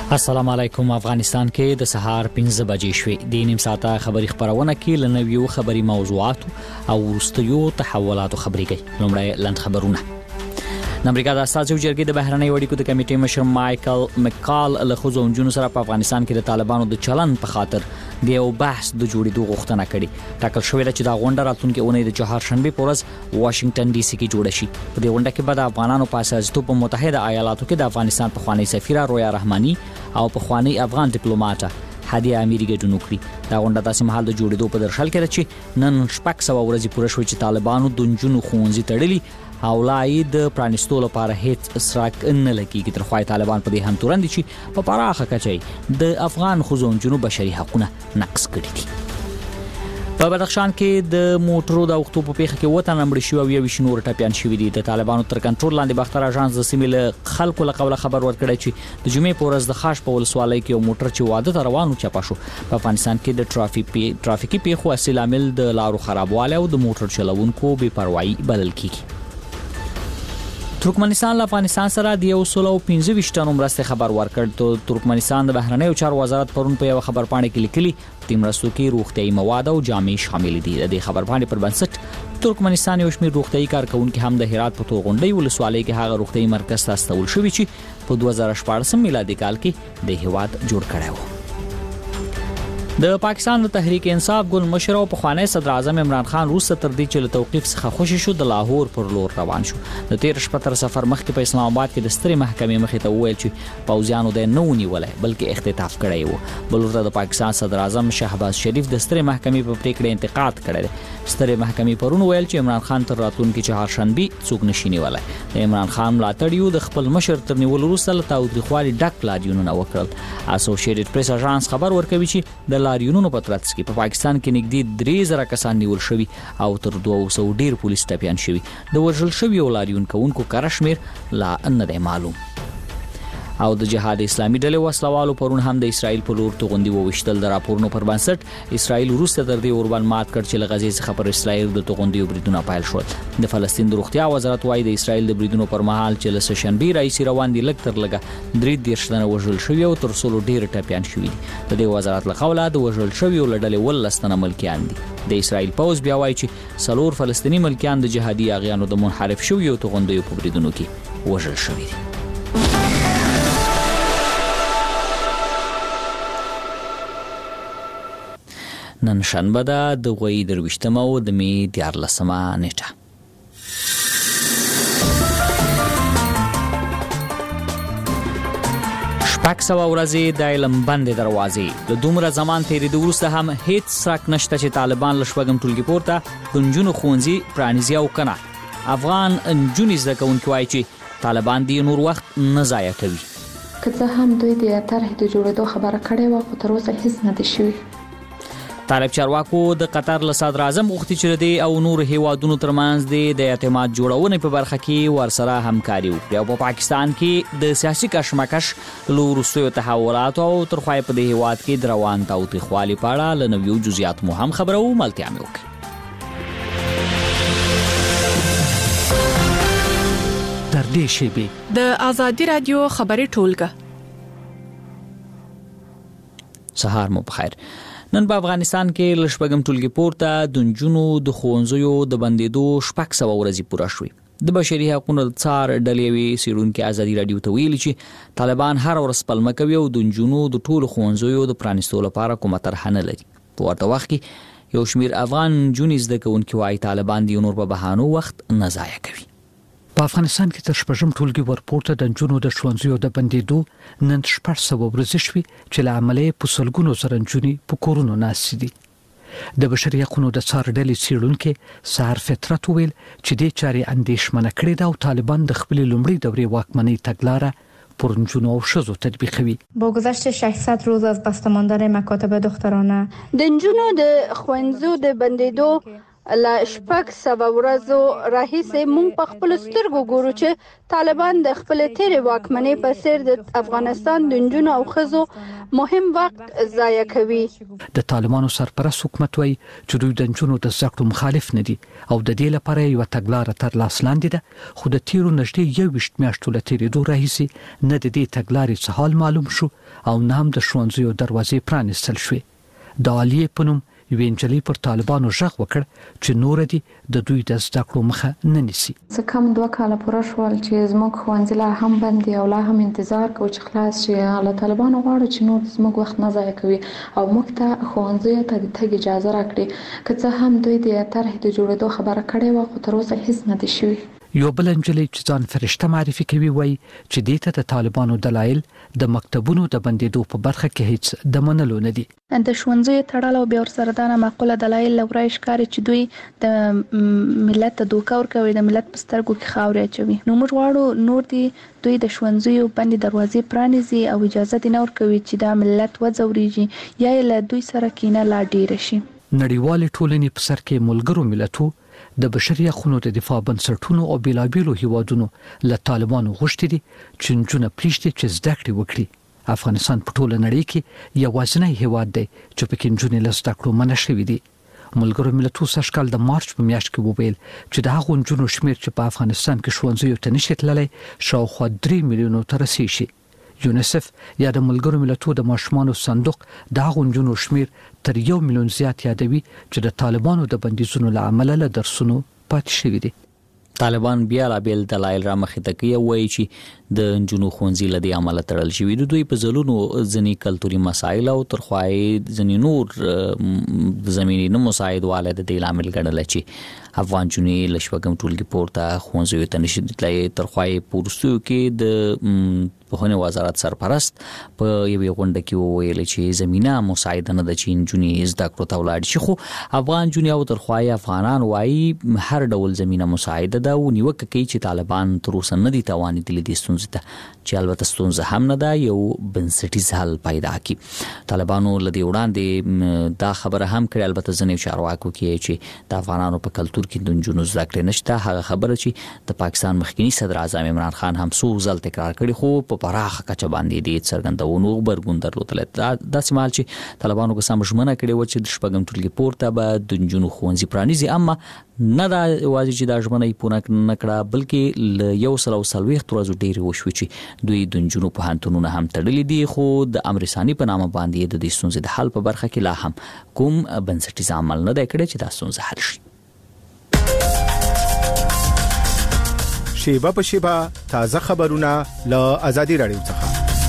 السلام علیکم. افغانستان کې د سهار 15 بجې شوې. د نیم ساعته خبری خبرونه کې لنویو خبری موضوعات او ورستیو تحولاتو خبرې کوي. لومړی لاند خبرونه. د امریکا د اساسي جرګې د بهرنۍ اړیکو د کمیټې مشر مایکل مکال له خوځو جنونو سره په افغانستان کې د طالبانو د چلن په خاطر د یو بحث د جوړېدو غوښتنه کړې. ټاکل شوې ده چې دا غونډه راتلونکي اونۍ د چهارشنبه په ورځ واشنگټن ډي سي کې جوړه شي. په دې غونډه کې به د افغانانو په اساس په متحده ایالاتو کې د افغانستان پخوانی سفیر رویا رحماني او پخوانی افغان ډیپلوماټ هدیه امیری ګډون وکړي. دا غونډه داسې مهال د جوړېدو په درشل کې ده چې نن شپږ سوه ورځې پوره شوې چې طالبانو د نجونو ښوونځي تړلي او لای د پرانستو لپاره هیڅ اسراک نه لګیږي. تر خوای طالبان په دې هم تورن دي چې په پراخه کچې د افغان خوځونجونو بشري حقوقونه نقض کړي دي. په بدخشان کې د موټرو د اوختو په پیښه کې وطن امر شو او یو شنور ټپيان شوی دي. د طالبانو تر کنټرول لاندې باختر اژانس د سیمې له خلکو له قوله خبر ورکړی چې د جمعې په ورځ د خاص په ولسوالۍ کې یو موټر چې واده ته روانو چپا شو. په افغانستان کې د ترافیکي پیښو اصلي عامل د لارو خرابوالی او د موټر چلوونکو بې پروايي بلل کیږي. ترکمنستان له افغانستان سره د 125 ټنو مرستې خبر ورکړ. ترکمنستان د بهرنیو چارو وزارت پرون په یو خبرپاڼه کې لیکلي د مرستو کې روغتیايي مواد او جامې شامل دي. د دې خبرپاڼې پر بنسټ ترکمنستان یو شمېر روغتیايي کارکونکو هم د هرات په توغونډي ولسوالۍ کې هغه روغتیايي مرکز ته استول شوی چې په 2014 میلادي کال کې د هیواد جوړ کړی و. د پاکستان د تحریک انصاف ګوند مشر او پخوانی صدر اعظم عمران خان روس تر دې چې له توقيف څخه خوشی شو د لاهور پر لور روان شو. د 13 شپه تر سفر مخکې په اسلام آباد کې د سترې محکمې مخې ته وویل چې پوځیانو د نه ونیولای بلکې اختطاف کړی وو. بل ورته د پاکستان صدر اعظم شهباز شریف د سترې محکمې په پریکړه انتقاد کړی. سترې محکمې پرون ویل چې عمران خان تر راتلونکي چهارشنبه څوک نشي نیولای. د عمران خان ملاتړیو د خپل مشر تر نیول وروسته له تاوتریخوالي ډک لاریونونه وکړل. اسوسییټډ پریس اژانس خبر ورکوي چې د لاریونونو په ترڅ کې په پاکستان کې نږدې 3000 کسان نیول شوي او تر 200 ډیر پولیس ټپيان شوي. د وژل شوي لاریون کوونکو کارشمیر لا نه دی معلوم. او د جهاد اسلامي ډلې وسلوالو پرون هم د اسرائیل په لور توغندي ووشتل. د راپورونو پر بنسټ اسرائیل وروسته تر دې اوربان مات کړ چې له غزې څخه پر اسرائیل د توغندي بریدونه پیل شول. د فلسطین د روغتیا وزارت وايي د اسرائیل د بریدونو پر مهال چې له شنبه راځي روان دي لږ تر لږه 3 تنه وژل شوي او تر 100 ډیر ټپيان شوي دي. د دې وزارت له قوله د وژل شوي لړلې ولستنه ملکیان دي. د اسرائیل پوز بیا وايي چې 4 فلسطینی ملکیان د جهادي اغیانو د منحرف شوي او توغندي په بریدونو کې وژل شوي دي. نن شنبه ده د غوي درويشتمه او د می 14مه نیټه. شپږ سوه ورځې د علم بندې دروازې. د دومره زمان تیریدو وروسته هم هیڅ څرک نشته چې طالبان له شپږم ټولګي پورته د نجونو ښوونځي پرانیزي او کنه. افغان نجونې زده کوونکي وایي چې طالبان دې نور وخت نه ضایع کوي. که څه هم دوی د طرحې د جوړېدو خبره کړې وه خو تر اوسه هیڅ نه دی شوي. طالب چارواکو د قطر له صدر اعظم غوښتي چې دی او نور هیوادونو ترمنځ د اعتماد جوړونې په برخه کې ورسره همکاري وکړي. او په پاکستان کې د سیاسي کشمکش له وروستیو تحولاتو او تر خوای په دې هیواد کې د روان تاوتریخوالي په اړه له نویو جزئیات مو هم خبرو ملتیا مې وکړي. در دې شیبې د آزادي رادیو خبري ټولګه. سهار مو بخیر. نن په افغانستان کې له شپږم ټولګي پورته د نجونو د ښوونځیو د بندېدو 600 ورځې پوره شوې. د بشري حقوقو د څار ډلې څېړونکي ازادي رادیو ته ویلي چې طالبان هر ورځ پلمه کوي او د نجونو د ټولو ښوونځیو د پرانیستو لپاره کومه طرحه نه لري. په ورته وخت کې یو شمېر افغان نجونې زده کوونکي وایي طالبان د نور په بهانو وخت نه ضایع کوي. په افغانستان کې تر شپږم ټولګي ورپورته د نجونو د ښوونځیو د بندېدو نن 600 ورځې شوې چې له عملې په سلګونو زره نجونې په کورونو ناستې دي. د بشري حقوقو د څار ډلې څېړونکي سهار فطرت ویل چې دې چارې اندېښمنه کړې ده او طالبان د خپلې لومړۍ دورې واکمنۍ تګلاره پر نجونو او ښځو تطبیقوي. با گذشت 600 روز از بسته ماندن مکاتب دخترانه د نجونو د ښوونځیو د بندېدو لا شپږ سوه ورځو راهیسې موږ په خپل سترګو ګورو چې طالبان د خپل تیرې واکمنۍ په څیر د افغانستان د نجونو او ښځو مهم وخت ضایع کوي. د طالبانو سرپرست حکومت وایي چې دوی د نجونو د زده کړو مخالف نه دي او د دې لپاره یو تګلارې تر لاس لاندې ده، خو د تیرو نږدې 21 میاشتو له تیرېدو راهیسې نه د دې تګلارې څه حال معلوم شو او نه هم د ښوونځیو دروازې پرانیستل شوې. د عالیه په نوم یوې نجلۍ پر طالبانو غږ وکړ چې نور دي د دوی د زده کړو مخه نه نیسي. څه کم 2 کاله پوره شول چې زموږ ښوونځي لا هم بند دي او لا هم انتظار کوو چې خلاص شي. له طالبانو غواړو چې نور زموږ وخت نه ضایع کوي او موږ ته ښوونځیو ته د تګ اجازه راکړي. که څه هم دوی د طرحې د جوړېدو خبره کړې وه خو تر اوسه هیڅ نه دي شوي. یو بل نجلۍ چې ځان فرشته معرفي کوي وایي چې دې ته د طالبانو دلایل د مکتبونو د بندېدو په برخه کې هیڅ د منلو نه دي. د ښوونځیو تړل او بیا ورسره دا معقوله دلایل لورای ښکاري چې دوی د ملت ته دوکه ورکوي، د ملت په سترګو کې خاورې اچوي. نو موږ غواړو نور دوی د ښوونځیو بندې دروازې پرانیزي او اجازه دې نه ورکوي چې دا ملت وځوريږي یا له دوی سره کینه لا ډیره شي. نړیوال ټولنې په سر کې ملګرو ملتونو د بشري حقوقو د دفاع بنسټونو او بیلابیلو هیوادونو له طالبانو غوښتي دي چې نجونې پریږدي چې زده کړې وکړي. افغانستان په ټوله نړۍ کې یوازینی هیواد دی چې پکې نجونې له زده کړو منع شوي دي. ملګرو ملتونو سږکال د مارچ په میاشت کې وویل چې د هغو نجونو شمېر چې په افغانستان کې ښوونځیو ته نشي تللی شاوخوا 3 میلیونو ته رسیږي. یونیسف یا د ملګرو ملتونو د ماشومانو صندوق د هغو نجونو شمېر تر 1 میلیون زیات یادوي چې د طالبانو د بندیزونو له امله له درسونو پاتې شوي دي. طالبان بیا لا بیل دلایل را مخې ته کوي وایي چې د نجونو ښوونځي له دې عمله تړل شوي دي. دوی په ځلونو ځینې کلتوري مسایل او ترخوایي ځینې نور زمینی نه مساعدواله د دې لامل ګڼل چې افغان جنې له شپږم ټولګي پورته ښوونځیو ته نشي تللی. ترخوایي پورستو کې د پوهنې وزارت سرپرست په یوې غونډه کې وویل چې زمينه مساعده نه د چین جنې زده کړو ته ولاړ شي، خو افغان جنې او ترخوایي افغانان وایي هر ډول زمينه مساعده ده او نیوکه کوي چې طالبان تر اوسه نه دي توانېدلي دې ستونزې ته چې البته ستونزه هم نه ده یو بنسټیز حل پیدا کړي. طالبانو له دې وړاندې دا خبره هم کړې البته ځینې چارواکو کې چې د افغانانو په کلتور کې د نجونو زده کړې نشته. هغه خبره چې د پاکستان مخکنی صدر اعظم عمران خان هم څو ځل تکرار کړي خو په پراخه کچه باندې دې څرګندونو غبرګون درلودل. دا سمال چې طالبانو قسم ژمنه کړې و چې د شپږم ټولګي پورته به د نجونو ښوونځي پرانیزي، اما نه دا واځي چې دا ژمنه یې پوره نه کړه بلکې ل 140 ورځې ډېر وشو چې دوی د نجونو په هانتونونه هم تړلې دي، خو د امر ثاني په نامه باندې د دې ستونزې د حل په برخه کې لا هم کوم بنسټیز عمل نه دی کړی چې دا ستونزه حل شي. شیبه په شیبه تازه خبرونه له آزادي رادیو څخه.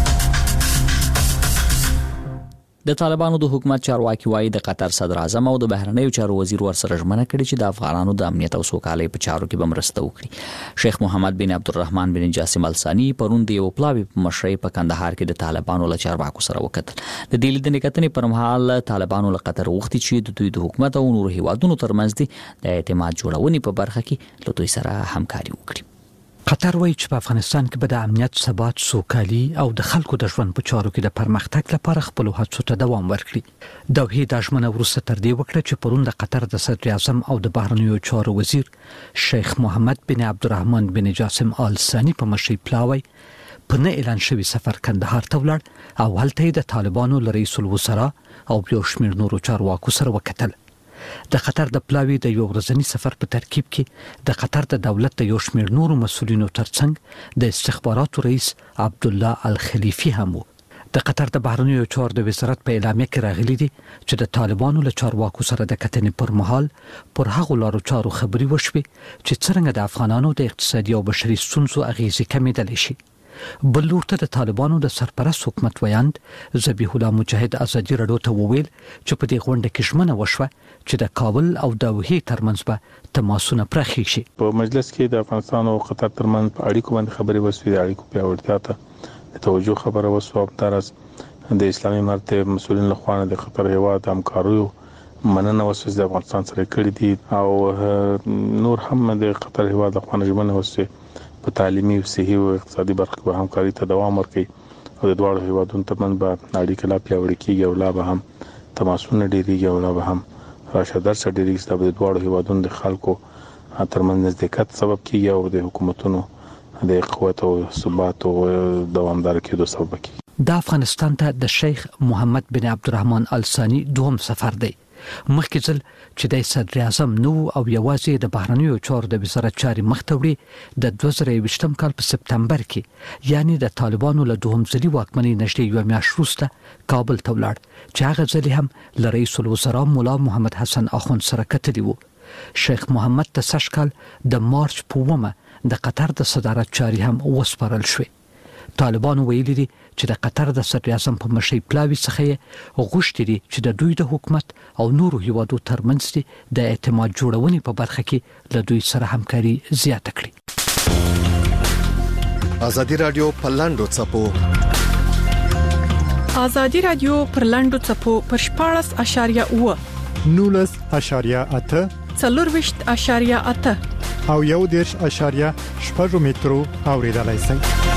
د طالبانو د حکومت چارواکي وایي د قطر صدر اعظم او د بهرنیو چارو وزیر ورسره ژمنه کړې چې د افغانانو د امنیت او سوکالۍ په چارو کې به مرسته وکړي. شیخ محمد بن عبدالرحمن بن جاسم الثاني پرون د یو پلاوي په مشرۍ په کندهار کې د طالبانو له چارواکو سره وکتل. د دې لیدنې کتنې پر مهال طالبانو له قطر غوښتي چې د دوی د حکومت او نورو هیوادونو ترمنځ د اعتماد جوړونې په برخه کې له دوی سره همکاري وکړي. قطر وایي چې په افغانستان کې به د امنیت، ثبات، سوکالي او د خلکو د ژوند په چارو کې د پرمختګ لپاره خپل هڅو ته دوام ورکړي. دوی د ژمنه وروسته تر دې وکړه چې پرون د قطر د صدر اعظم او د بهرنیو چارو وزیر شیخ محمد بن عبدالرحمن بن جاسم آل ثاني په مشرۍ پلاوی په نه اعلان شوی سفر کندهار ته ولاړ او هلته د طالبانو له رئیس الوزرا او یو شمېر نورو چارواکو سره وکتل. د قطر د پلاوی د یو ورځني سفر په ترکیب کې د قطر د دولت د یو شمېر نورو مسؤلینو ترڅنګ د استخباراتو رئیس عبدالله الخلیفي هم وو. د قطر د بهرنیو چارو د وزارت په اعلامیه کې راغلي دي چې د طالبانو له چارواکو سره د کتنې پر مهال پر هغو لارو چارو خبري وشوي چې څرنګه د افغانانو د اقتصادي او بشري ستونزو اغیزې کمېدلی شي. بل لور ته د طالبانو د سرپرست حکومت ویاند ذبیح الله مجاهد آزادي رادیو ته وویل چې په دې غونډه کې ژمنه وشوه چې د کابل او دوحې ترمنځ به تماسونه پراخ شي. په مجلس کې د افغانستان او قطر ترمنځ په اړیکو باندې خبرې وشوې، د اړیکو پیاوړتیا ته د توجه خبره وشوه. همدارس د اسلامي امارت مسؤلین له خوا د قطر هیواد همکاریو مننه وشوه د افغانستان سره کړې دي او نور هم د قطر هیواد له خوا ژمنه وشوه په تعلیمي، صحي او اقتصادي برخه کې همکاري ته دوام ورکړي او د دواړو هیوادونو ترمنځ به اړیکې لا پیاوړې کیږي او لا به هم تماسونه ډېریږي او لا به هم راشدار سره ډیری ستاسو د دوه هیوادونو د خلکو ترمنځ نزدېکت سبب کیږي او د حکومتونو د قوت او ثبات او دوامدار کېدو سبب کیږي. د افغانستان ته د شیخ محمد بن عبدالرحمن ال ثانی دوم سفر دی. مخکې ځل چې د صدر اعظم نو او یوازې د بهرنیو چارو د وزارت چاري مختوړي د 2020 کال په سپتمبر کې یعنی د طالبانو له دوهم ځلي واکمنۍ نږدې یو میاشت وروسته کابل ته ولاړ چې هغه ځل هم له رئیس الوزرا مولا محمد حسن اخوند سره کتلی وو. شیخ محمد ته سږ کال د مارچ په 1 د قطر د صدارت چاري هم وسپارل شوې. طالبانو ویلي دي چې د قطر د صدر اعظم په مشرۍ پلاوي څخه غوښتي دي چې د دوی د حکومت او نورو هیوادو ترمنځ د اعتماد جوړونې په برخه کې له دوی سره همکاري زیاته کړي. ازادي رادیو په لاندو چپو ازادي رادیو پر لاندو چپو پر 14.8 19.8 4.8 او 1.8 مترو اوریدلای شئ.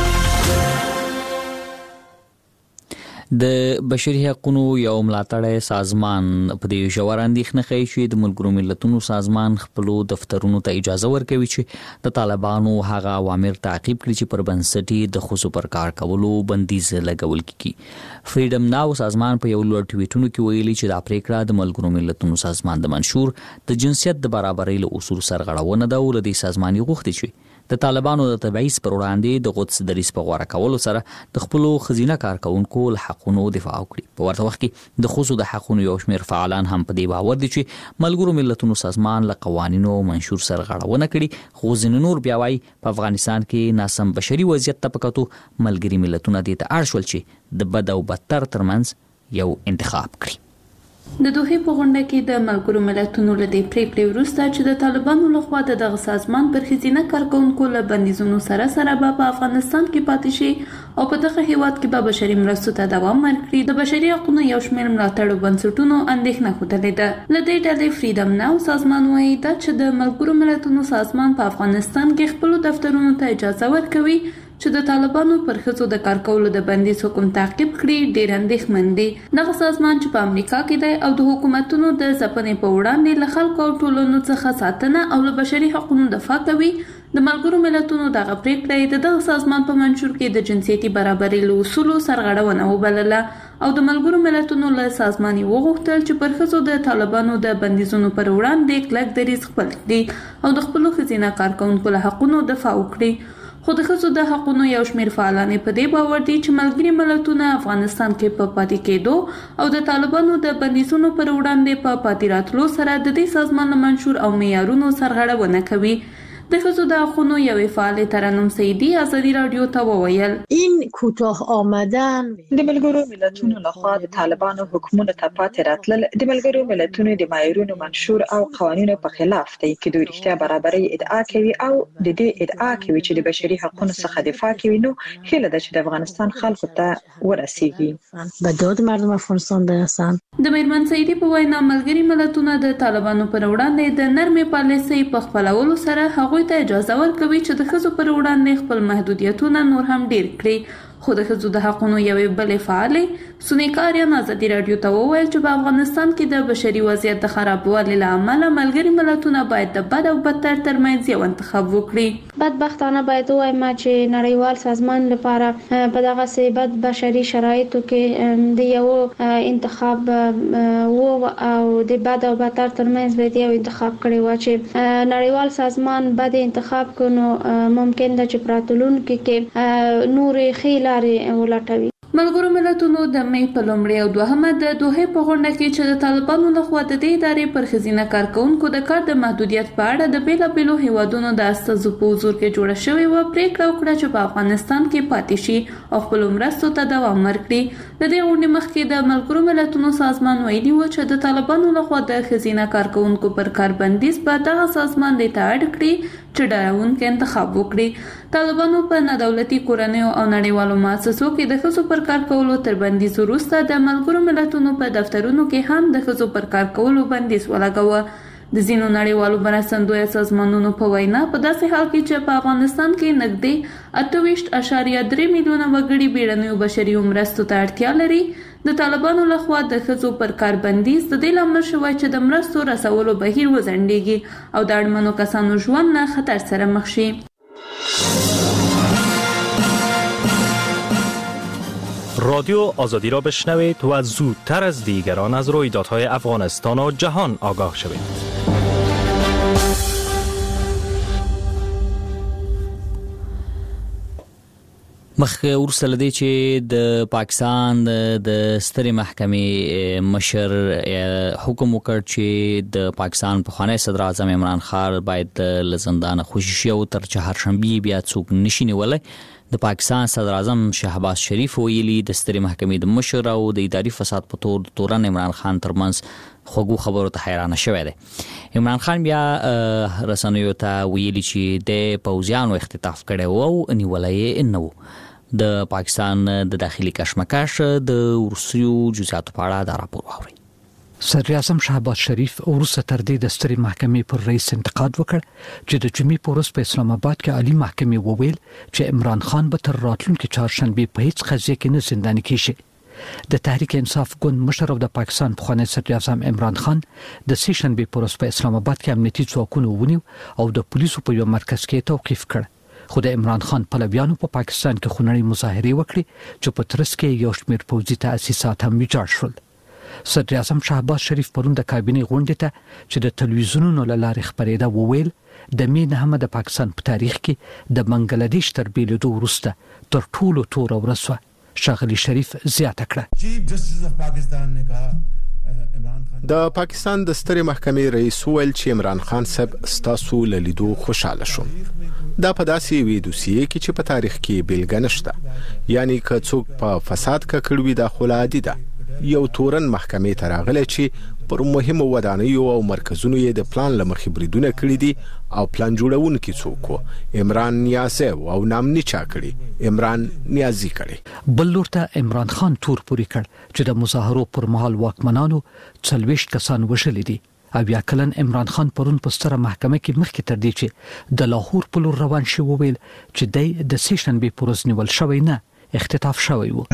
د بشري حقوقو یو ملاتړی سازمان په دې ژور اندېښنه کوي چې د ملګرو ملتونو سازمان خپل دفترونو ته اجازه ورکوي چې د طالبانو هغه اوامر تعقیب کړي چې پر بنسټي د خصوصي پر کار کولو بندیز لګول کیږي. فریډم ناو سازمان په یو لوړ ټویټونو کې ویلي چې دا پریکړه د ملګرو ملتونو سازمان د منشور د جنسیت د برابرۍ له اصول سرغړونه ده او د دې سازماني غوښتي چې د طالبانو د تبعیض پر وړاندې د قدس دریځ په غوړه کولو سره د خپل خزینه کارکونکو له حقونو دفاع وکړي. په ورته وخت کې د خصوصي د حقونو یو شمېر فعالان هم په دې باور دي چې ملګرو ملتونو سازمان له قوانینو منشور سرغړونه کړي. خو ځینې نور بیا وايي په افغانستان کې ناسم بشري وضعیت ته په کتو ملګري ملتونه دې ته اړ شول چې د بد او بدتر ترمنځ یو انتخاب کړي. د دوحې په غونډه کې د ملګرو ملتونو له دې پریکړې وروسته چې د طالبانو لخوا دغه سازمان پر ښځینه کارکونکو له بندیزونو سره په افغانستان کې پاتې شي او په دغه هیواد کې به بشري مرستو ته دوام ورکړي، د بشري حقوقو یو شمېر ملاتړو بنسټونو اندېښنه ښودلې ده. له دې ډلې فریډم ناو سازمان وایي دا چې د ملګرو ملتونو سازمان په افغانستان کې خپل دفترونو ته اجازه ورکوي چې د طالبانو پر ښځو د کار کولو د بندیز حکم تعقیب کړي ډېر اندېښمن دي. دغه سازمان چې په امریکا کې دی او د حکومتونو د ځپنې په وړاندې له خلکو او ټولنو څخه ساتنه او له بشري حقوقو دفاع کوي، د ملګرو ملتونو دغه پریکړه د دغه سازمان په منشور کې د جنسیتي برابرۍ له اصولو سرغړونه وبلله او د ملګرو ملتونو له سازماني وغوښتل چې پر ښځو د طالبانو د بندیزونو پر وړاندې کلک دریځ خپل کړي او د خپلو ښځینه کارکونکو له حقونو دفاع وکړي. خو د ښځو د حقونو یو شمېر فعالان په دې باور دي چې ملګري ملتونه افغانستان کې په پاتې کېدو او د طالبانو د بندیزونو پر وړاندې په پاتې راتلو سره د دې سازمان له منشور او معیارونو سرغړونه کوي. د ښځو د حقونو یوې فعالې ترنم سیدی ازادي رادیو ته وویل این کوتاه آمدن د ملګرو ملتونو لخوا د طالبانو حکومت ته پاتې راتلل د ملګرو ملتونو د معیارونو منشور او قوانینو په خلاف دی چې دوی رښتیا برابرۍ ادعا کوي او د دې ادعا کوي چې د بشري حقوقو څخه دفاع کوي. نو هیله ده چې د افغانستان خلکو ته ورسیږي به داد مردم افغانستان برسن. د میرمن سیدی په وینا ملګري ملتونه د طالبانو پر وړاندې د نرمې پالیسۍ په خپلولو سره هغوی ته اجازه ورکوي چې د ښځو پر وړاندې خپل محدودیتونه نور هم ډیر کړي. خو د ښځو د حقونو یوې بلې فعالې سونیکاریان ازادي رادیو ته وویل چې په افغانستان کې د بشري وضعیت د خرابوالي له امله ملګري ملتونه باید د بد او بدتر ترمنځ یو انتخاب وکړي. بدبختانه باید ووایم چې نړیوال سازمان لپاره په دغه سي بد بشري شرایطو کې د یو انتخاب او د بد او بدتر ترمنځ باید یو انتخاب کړی و چې نړیوال سازمان بد انتخاب کونو ممکن ده چې پراتلونکو کې نورې خیلارې ولټوي. ملګرو ملتونو د مې په لومړۍ او دوهمه د دوحې په غونډه کې چې د طالبانو لخوا د دې ادارې پر ښځینه کارکونکو د کار د محدودیت په اړه د بیلابیلو هیوادونو د استازو په حضور کې جوړه شوې وه پریکړه وکړه چې په افغانستان کې پاتې شي او خپلو مرستو ته دوام ورکړي. د دې غونډې مخکې د ملګرو ملتونو سازمان ویلي و چې د طالبانو لخوا د ښځینه کارکونکو پر کار بندیز به دغه سازمان دې ته اړ کړي چې ډاروونکی انتخاب وکړي. طالبانو په نادولتي کورنیو او نړیوالو مؤسسو کې د ښځو پر کار کولو تر بندیز وروسته د ملګرو ملتونو په دفترونو کې هم د ښځو پر کار کولو بندیز ولګاوه. د ځینو نړیوالو مرستندویه سازمانونو په وینا په داسې حال کې چې په افغانستان کې نږدې 28.3 میلیونه وګړي بیړنیو بشري مرستو ته اړتیا لري، د طالبانو لخوا د ښځو پر کار بندیز د دې لامل شوی چې د مرستو رسولو بهیر وځنډیږي او د اړمنو کسانو ژوند نه خطر سره مخ شي. رادیو آزادی را بشنوید و زودتر از دیگران از رویدادهای افغانستان و جهان آگاه شوید. مخکې ورسره لدی چې د پاکستان د سترې محکمې مشر حکم وکړ چې د پاکستان پخوانی صدر اعظم عمران خان باید له زندان خوشی شي او تر چهارشنبه بیا څوک نشي نیولای. د پاکستان صدر اعظم شهباز شریف ویلي د سترې محکمې د مشر او د اداري فساد په تورن عمران خان ترمنځ خوږو خبرو ته حیرانه شوی دی. عمران خان بیا رسنیو ته ویلي چې د پوځیانو اختطاف کړی او نیولای نه و. د پاکستان د داخلي کشمکش د روسیو جزئیاتو په اړه دا راپور واوري. صدر اعظم شهباز شریف وروسته تر دې د سترې محکمې پر رئیس انتقاد وکړ چې د جمعې په ورځ په اسلام آباد کې عالی محکمې وویل چې عمران خان به تر راتلونکي چهارشنبه په هیڅ قضیه کې نه زنداني کیږي. د تحریک انصاف ګوند مشر او د پاکستان پخوانی صدر اعظم عمران خان د سې شنبه په ورځ په اسلام آباد کې امنیتي ځواکونه ونیو او د پولیسو په یو مرکز کې توقیف کړ. خو د عمران خان پلویانو په پاکستان کې خونړۍ مظاهرې وکړې چې په ترڅ کې یو شمېر پوځي تاسیسات هم ویجاړ شول. صدر اعظم شهباز شریف پرون د کابینې غونډې ته چې د تلویزیونونو له لارې خبرېده وویل د مې 9 د پاکستان په تاریخ کې د بنگلاديش تر بیلېدو وروسته تر ټولو تور ورځ وه. ښاغلي شریف زیاته کړه د پاکستان د سترې محکمې رئیس ویل چې عمران خان صاحب ستاسو له لیدو خوشاله شوم. دا په داسې وی دوسیه کې چې په تاریخ کې بیلګه نشته، یعنی که څوک په فساد کې کړوي دا خو عادي ده. یو تورن محکمې ته راغلی چې پر مهمو ودانیو او مرکزونو یې د پلان لمخې بریدونه کړی دي او پلان جوړونکي څوک و عمران نیازی او نام نه چا کړی عمران نیازی کړی. بل لور ته عمران خان تور پوری کړ چې د مظاهرو پر مهال واکمنانو 40 کسان وژلي دي. او یا کلن عمران خان پرون په ستره محکمه کې مخکې تر دې چې د لاهور په لور روان شي وویل چې د سې شنبه په ورځ نیول شوی نه اختطاف شوی و.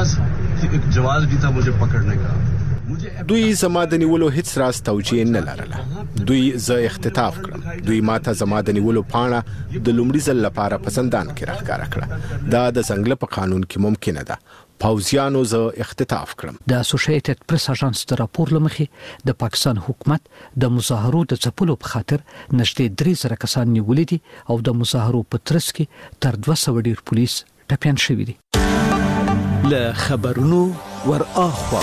دوی زما د نیولو هیڅ راز توجیه نه لرله. دوی زه اختطاف کړم. دوی ماته زما د نیولو پاڼه د لومړي ځل لپاره په زندان کې راښکاره کړه. دا د څنګه په قانون کې ممکنه ده. پوځیانو زه اختطاف کړم. د اسوسییټډ پریس اژانس د راپور لمخې د پاکستان حکومت د مظاهرو د ځپلو په خاطر نږدې 3000 کسان نیولې دي او د مظاهرو په ترڅ کې تر 200 ډیر پولیس ټپيان شوي دي. له خبرونو ور اخوا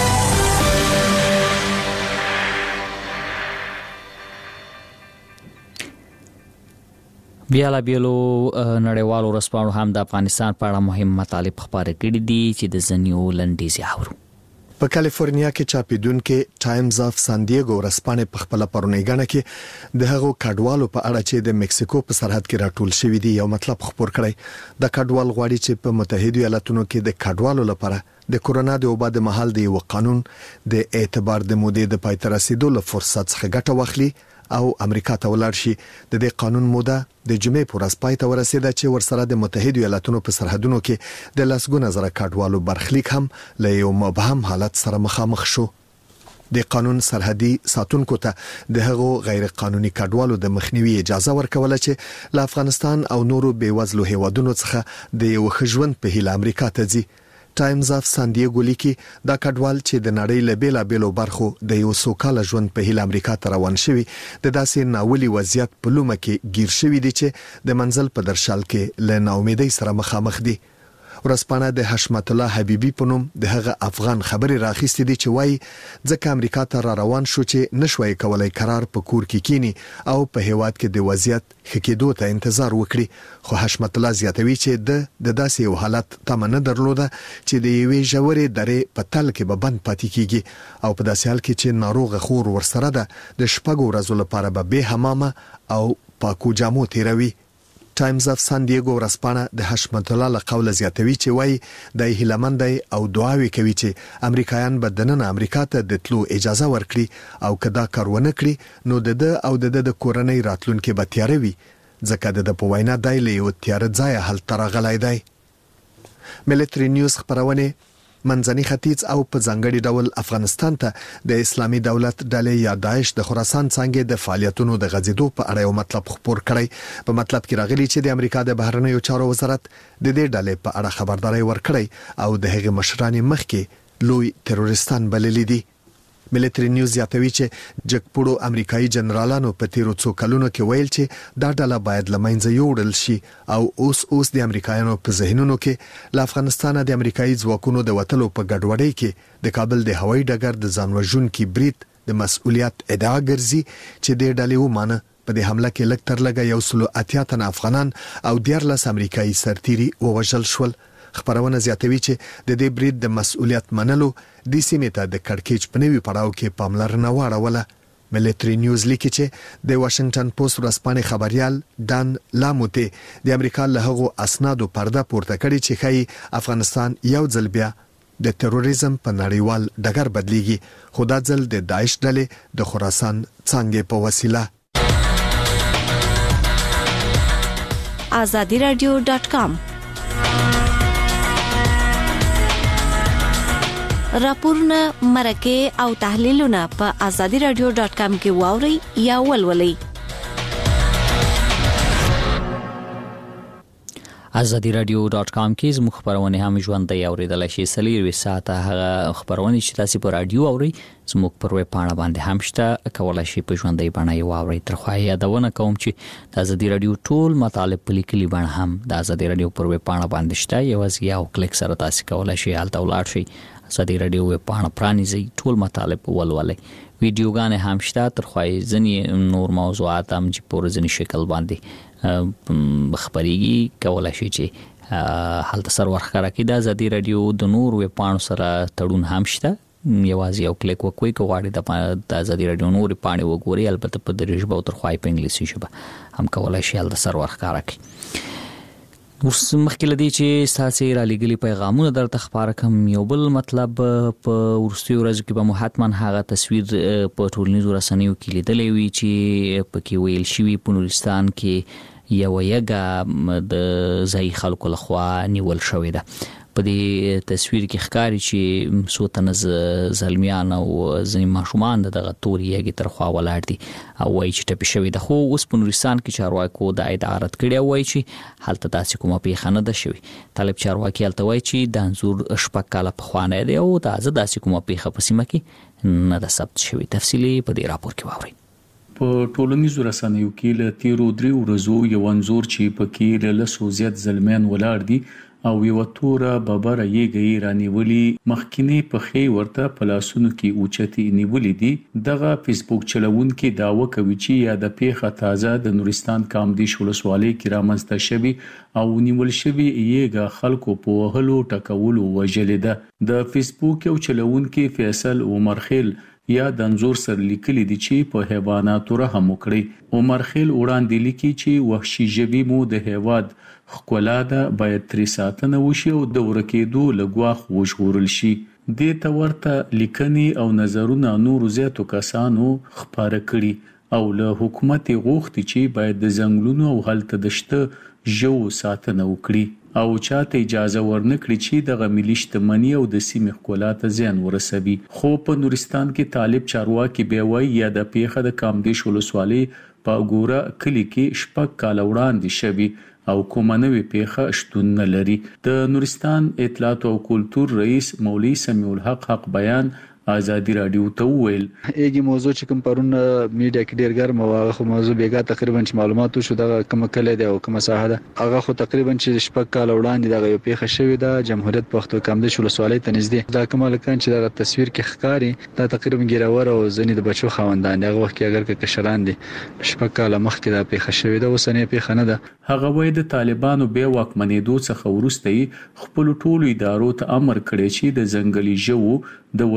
بیا لا بیلو نړیوالو رسپانو هم د افغانستان په اړه مهم مطالب خبرې کړې دي چې د زنیو لنډیز اورو. په کالیفورنیا کې چاپیدونکو ټایمز اف سان دیګو رسپانه په خپل پرونیګانه کې د هغو کډوالو په اړه چې د مکسیکو په سرحد کې راټول شوی دي یو مطلب خبر کړی. د کډوال غواړي چې په متحده ایالاتونو کې د کډوالو لپاره د کورونا د وبا د محل دی یو قانون د اعتبار د مودې د پای ته رسیدو له فرصت څخه ګټه واخلي او امریکا ته ولاړ شي. د دې قانون موده د جمعې پر ورځ پای ته ورسیده چې ورسره د متحده ایالاتونو په سرحدونو کې د لسګونه زره کډوالو برخلیک هم له یو مبهم حالت سره مخامخ شو. د قانون سرحدي ساتونکو ته د هغو غیر قانوني کډوالو د مخنیوي اجازه ورکوله چې له افغانستان او نورو بیوزلو هیوادونو څخه د یو ښه په هیله امریکا ته ځي. ټایمز اف سان دیګو لیکي دا کډوال چې د نړۍ له بیلابېلو برخو د یو سوکاله ژوند په هیله امریکا ته روان شوي د داسې ناولي وضعیت په لومه کې گیر شوي دي چې د منزل په درشل کې له ناامیدۍ سره مخامخ دي. ورسپانه د حشمت الله حبیبي په نوم د هغه افغان خبري راخېستې دي چې وایي ځکه امریکا ته را روان شو چې نشوي کولای قرار په کور کې کینی او په هیواد کې د وضعیت خکېدو ته انتظار وکړي. خو حشمت الله زیاتوي چې د داسې یو حالت تمنه درلوده چې د یوې ژورې درې په تل کې به بند پاتې کیږي او په داسې حال کې چې ناروغ خور ورسره ده د شپږو ورځو لپاره به حمامه او پاکو جامو تیروي. ټایمز اف سان دیګو ورسپانه د حشمت الله له قول زیاتوي چې وایي د هیلمند او دعاوي کوي چې امریکایان به د نن امریکا ته د تلو اجازه ورکړي او کدا کارونه کړی نو د کورنۍ راتلونکي به تیاروي ځکه د په وینا دای له یو تیار ځای حل ترغلای دی. ملټری نیوز خبرونه منځني ختیځ او په ځانګړي ډول افغانستان ته د اسلامي دولت ډلې یا داعش د خراسان څنګه د فعالیتونو د غځیدو په اړه یو مطلب خبر کړی. په مطلب کې راغلي چې د امریکا د بهرنیو چارو وزارت د دې ډلې په اړه خبرداري ورکړی او د هغې مشران مخکې لوی تروریستان بللي دي. ملټری نیوز یادوي چې جګپوړو امریکایي جنرالانو په تیرو څو کلونو کې ویل چې دا ډله باید لمنځه یوړل شي او اوس د امریکایانو په ذهنونو کې له افغانستان د امریکایي ځواکونو د وټلو په ګډوډۍ کې د کابل د هوایي ډګر د ځانوژونکي برید د مسؤلیت ادعا ګرځي چې د ډلې ومانه په دې حمله کې لږ تر لږه 180 تن افغانان او 14 امریکایي سرتیري ووژل شول. خبرونه زیاتوي چې د دې برید د مسؤلیت منلو د سیمې ته د کړکېچ په نوي پړاو کې پاملرنه واړوله. ملټری نیوز لیکي چې د واشنگټن پوسټ ورځپاڼې خبريال ډان لاموته د امریکا له هغو اسنادو پرده پورته کړي چې ښایي افغانستان یو ځل بیا د تروریزم په نړیوال ډګر بدلیږي، خو دا ځل د داعش ډلې د خراسان څنګه په وسیله. azadiradio.com راپورونه، مرکه او تحلیلونه په azadiradio.com کې واوري یا ولولئ. azadiradio.com کې زموږ خبرونه هم ژوندۍ اوریدلای شئ. سلیری ساعته هغه خبرونه چې تاسو په رادیو اوري زموږ پر ویب پاڼه باندې هم شته، کولای شئ په ژوندۍ باندې واوري. ترخوا یادونه کوم چې د ازادي رادیو ټول مطالب په لیکلي باندې هم د ازادي رادیو پر ویب پاڼه باندې شته. یوازې یو کلیک سره تاسو کولای شئ هلته ولاړ شئ، ازادي رادیو ویب پاڼه پرانیزئ، ټول مطالب ولولئ. ویډیوګانې هم شته، ترخوا ځینې نور موضوعات هم چې په ورځني شکل باندې خبريږي، کولای شي چې هلته سر ورخره کې د ازادي رادیو د نور ویب پاڼو سره تړون هم شته. یوازې یو کلیک وکوي که غواړئ د ازادي رادیو نور پاڼې وګورئ، البته په دري ژبه او ترخوا په انګلیسي ژبه هم کولای شي هلته سر ورخره کې. اوس مخکې لدی چې ساسي را لګلي پیغامونه درته خبره کوم. یو بل مطلب په ورستي ورځ کې به محتمن هغه تصویر په ټولنیزو رسنیو کې لیدلې وي چې پکې ویل شوی په نورستان کې یو یګه د ځای خلکو لخوا نیول شوې ده. په دې تصویر کې ښکاري چې څو تنه زلمیان او ځینې ماشومان دغه تورې یګې ترخوا ولاړ دي او وایي چې ټپي شوي ده. خو اوس په نورستان کې چارواکو دا ادعا رد کړې او وایي چې هلته داسې کومه پیښه نه ده شوې. طالب چارواکي هلته وایي چې دا انځور 6 کاله پخوانی دی او تازه داسې کومه پیښه په سیمه کې نه ده ثبت شوې. تفصیلي په دې راپور کې واورئ. په ټولنیزو رسنیو کې له تیرو 3 ورځو یو انځور چې پکې له لسو زیات زلمیان ولاړ دي او یو توره ببره یېږي رانیولي مخکینی په خې ورته پلاسونو کې اوچتي نیولې دي. دغه فیسبوک چلوونکي داوا کوي چې یا د پیښه تازه د نورستان کامدیش ولسوالۍ کې رامنځته شوی او نیول شوی یېګه خلکو په وهلو ټکولو وجلې ده. د فیسبوک یو چلوونکي فیصل عمر خیل یا د انځور سر لیکلي دي چې په حیواناتو رحم وکړي. عمر خیل وړاندې لیکي چې وحشي ژوي مو د هیواد خپلا ده، باید ترې ساتنه وشي او د ورکېدو لګواخ وژغورل شي. دې ته ورته لیکنې او نظرونه نورو زیاتو کسانو خپاره کړي او له حکومت غوښتي چې باید د ځنګلونو او هلته د شته ژوو ساتنه وکړي او چاته اجازه ورنکړي چې دغه ملي شتمنۍ او د سیمې ښکلا ته زیان ورسوي. خو په نورستان کې طالب چارواکي بیا وایي یا د پیښه د کامدیش ولسوالۍ په ګوره کلی کې 6 کاله وړاندې شوی او کومه نوې پیښه شتون نه لري. د نورستان اطلاعات او کلتور رئیس مولوی سمیع الحق بیان ازادي رادیو ته ویل ایږي موضوع چې کوم پرون میډیا کې ډیر ګرم او خو موضوع بیګا تقریبا چې معلومات شو دا کوم کله دی او کوم ساحه ده هغه خو تقریبا چې 6 کال وړاندې دا یو پیښه شوې ده جمهوریت پښتو کامدیش ولسوالۍ ته نږدې. دا کومه لکان چې دا تصویر کې ښکاری دا تقریبا ګیراور او ځنې د بچو خاوندان هغه وخت کې اگر که کشران دي 6 کال مخکې دا پیښه شوې ده اوسنۍ پیښه نه ده. هغه وایي د طالبانو به واکمنېدو څخه وروسته خپل ټولو ادارو ته امر کړی چې د ځنګلي ژوو د وژنې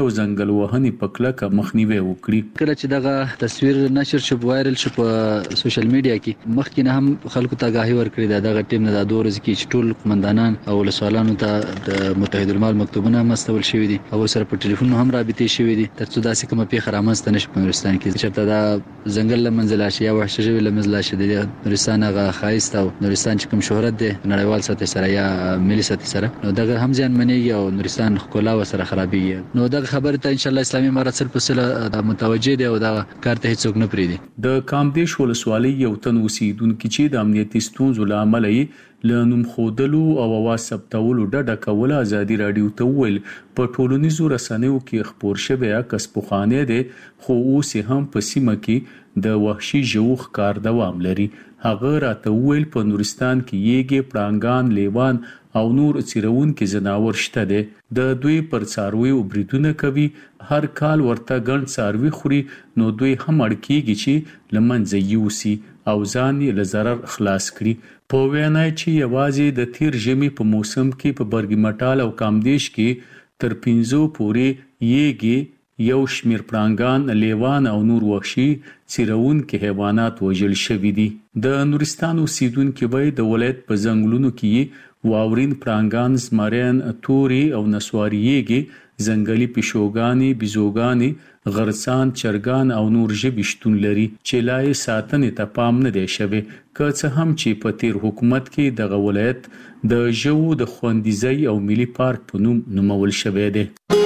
او ځنګل وهنې په کلکه مخنیوي وکړي. کله چې دغه تصویر نشر شو وایرل شو په سوشل میډیا کې مخکې نه هم خلکو ته آگاهي ورکړې دغه ټیم نه د دورز کې چې ټول قومندانان او ولسوالانو ته د متحد الملل مکتوبونه مستول شوی دي او سره په ټلیفون هم رابطې شوی دي ترڅو داسې کومه پیښه رامنځته نشي په نورستان کې چې دا ځنګل لمنځل شي یا وحشي ژوي لمنځل شي د نورستان هغه خایست او نورستان چې کوم شهرت دی نړیوال سطح سره یا ملي سطح سره نو دغه هم ځان منیږي او نورستان ښکلا وسره خرابېږي. نو دغه خبره ته ان شاء الله اسلامي امارت سره په سره متوجه دی او دا کار ته هیڅوک نه پریدي. د کامدیش ولسوالۍ یو تن اوسیدونکو چې د امنیتي ستونزو له امله له نوم خودلو او اواز ثبتولو ډډه کول ازادي رادیو ته ویل په ټولنیزو رسنیو کې خبر شوی کس پوخانه دی خو اوس هم په سیمه کې د وحشي ژوو ښکار دوام لري. هغه راته ویل په نورستان کې یېګې پړانګان لیوان او نور څیرونکي ځناور شته دي. د دوی پر څارویو بریدونه کوي هر کال ورته ګڼ څاروي خوري نو دوی هم اړ کېږي چې لمنځه یوسي او ځان یې له ضرر خلاص کړي. په وینا چې یوازې د تیر ژمي په موسم کې په برګی مټال او کامدیش کې تر 15 پورې یېګې یو شمیر پړانګان لیوان او نور وحشي څیرونکي حیوانات وژل شوي دي. د نورستان اوسیدونکي وایي د ولایت په ځنګلونو کې واورین پړانګان زمریان توري او نسواري یېګې ځنګلي پشوګانې بيزوګانې غرسان چرګان او نور ژوي شتون لري چې لای ساتنې ته پام نه دی شوی که څه هم چې په تیر حکومت کې دغه ولایت د ژوو د خوندیزۍ او ملي پارک په نوم نومول شوی دی.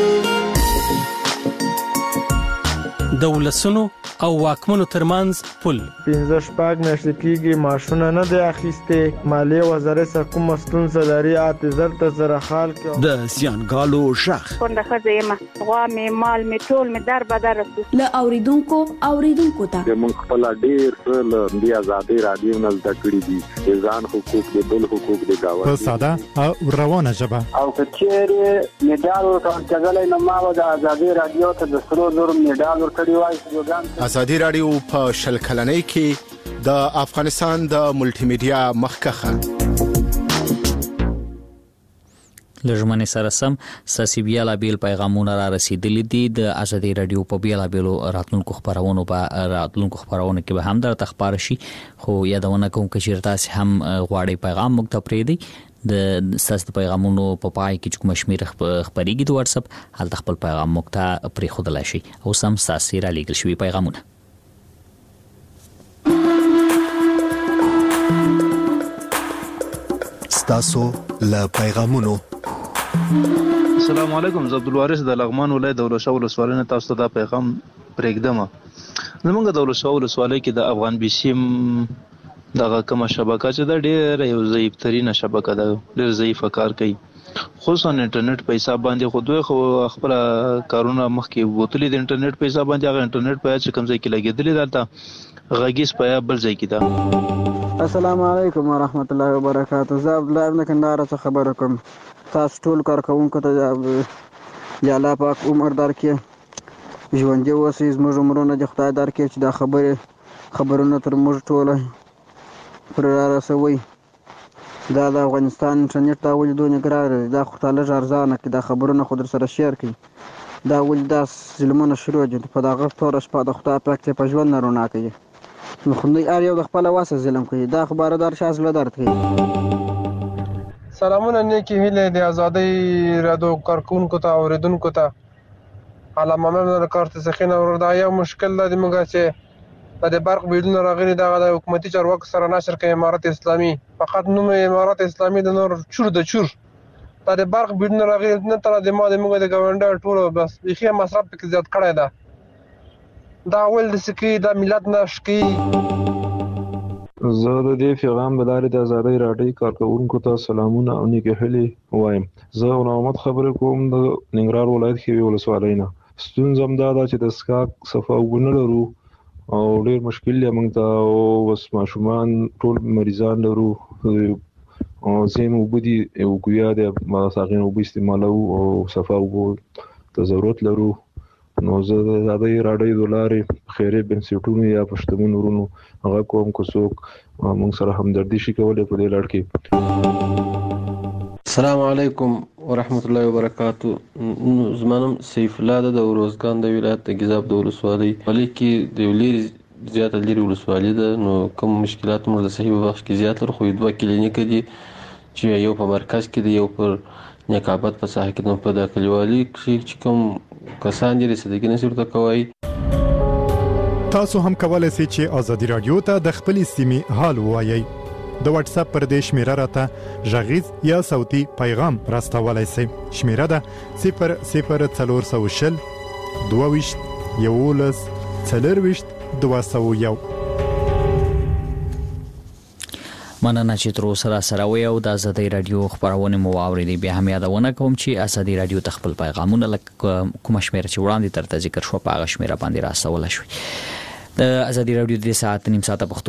د ولسونو او واکمنو ترمنځ پل 15 میاشتې کېږي ماشونه نه دی اخیسته مالیه وزارت څخه کوم ستونزه لري اعتذار ته زره حال کې د زیانګالو شخ څنګه خزه غوا می مال می ټول می در بدر له اوریدونکو ته موږ خپل ډیر له دی آزادي رادیو نه زده کړی دي ځان حقوق د بل حقوق د گاوه په ساده او روانه ژبه او کچېره میډال ورکړل کېدل نه ما د آزادي رادیو ته د سرو زر میډال ورکړی وای. ازادي رادیو په شل کلنۍ کې د افغانستان د ملټي میډیا مخکخه لژمنې سره سم ساسيبيالا بیل پیغامونه را رسیدلي دي د ازادي رادیو په بیل بیلو راتلونکو خبرونو کې به هم در تخبار شي خو یادونه کوم چې چیرته هم غواړي پیغام موږ ته پریدي د ساست پیغامونو په پای کې کوم شمیر خبريږي د واتس اپ حالت خپل پیغام موږ ته پری خودل شي او سم ساسي را لیکل شوی پیغامونه. ستاسو له پیغامونو. السلام علیکم زه عبدالوارث د لغمان ولایت د ولشاو ولسوالۍ نه تاسو ته دا پیغام پرېږدم. زمونږ د ولشاو ولسوالۍ کې د افغان بیسیم دغه کومه شبکه چې دا ډېره یو ضعیف ترینه شبکه ده ډېر ضعیف کار کوي خصوصا انټرنیټ په حساب باندې خو دوی خو خپل کارونه مخکې بوتلې د انټرنیټ په حساب باندې هغه انټرنیټ په چې کوم ځای کې لګېدلې دلته غږیز په بل ځای کې ده. السلام علیکم ورحمت الله وبرکاته. زه عبدالله ابن کندهار څخه خبره کوم. تاسو ټول کارکونکو ته یا الله پاک عمر درکړي ژوندي اوسئ زموږ عمرونه د خدای درکړي چې دا خبرونه تر موږ ټوله پر را رسوي. دا د افغانستان انټرنیټ دا ولې دومره ګران دی دا خو ته لږ ارزانه کړي دا خبرونه خو در سره شیر کړي دا ولې دا ظلمونه شروع دي په دغه توره شپه د خدای پاک ته په ژوند نه رڼا کوي نو خو دوی هر یو د خپله وسه ظلم کوي دا خو بارادار شاه زړه درد کوي. سلامونه نیکی هیلې د ازادۍ رادیو کارکونکو ته اوریدونکو ته علامه محمد کارت سخینه ور دا یو مشکل دی موږ چې د برق بیلونه راغلي دغه د حکومتي چارواکو سره نشر کوي امارت اسلامي فقط نوم امارت اسلامي د نور چور د برق بیلونه راغلي نه تر د ما د موږ د ګاونډي ټولو بس بخي مصرف پکې زیات کړی ده دا ول د سکی د ملت نشکی. زه د دې پیغام د لارې د ازادۍ رادیو کارکونکو ته سلامونه او نیکه هیلې وایم. زه محمد خبرې کوم د ننګرهار ولایت کې ولسوالۍ نه. ستونزه هم دا ده چې د سکاک صفه وګونه لرو او ډېر مشکل دی موږ ته او بس ماشومان ټول مریضان لرو او زم وبدي یو ګویا د ما ساغین وب استعمالو او صفه وب ته ضرورت لرو نو زه د ازادۍ رادیو د لارې خیري بنسټونو یا پښتمون ورونو هغه کوم کو څوک موږ سره همدردي شي کولای په دې لړ کې. السلام علیکم ورحمت الله وبرکاته. زمانم سیف الله د روزګان د ولایت د ګیزاب د ولسوالۍ ولیکي د لري زیاته لري ولسوالۍ ده، نو کوم مشکلات موږ د صحیح وخت کې زیات لرو، خو دوه کلینیک دي چې یو په مرکز کې دی، یو پر نقابت په ساحه کې، نو په د کلیوالي چې کوم کسان دي رسیدګي نشي ورته کوي. تاسو هم کولای شئ چې ازادي رادیو ته د خپل سیمې حال ووایئ. د واتس اپ پر دې شمیره راته غږیز یا صوتي پیغام راستولای شئ. شمیره ده 00420 22 11 40 201. مننه چې تر اوسه سره وي او د ازادي رادیو خبرونه مو واورېدې. بیا هم یادونه کوم چې ازادي رادیو ته خپل پیغامونه کوم شمیره چې وړاندې تر ذکر شو په هغه شمیره باندې راستول شي. د ازادي رادیو د ساعت نیم ساعت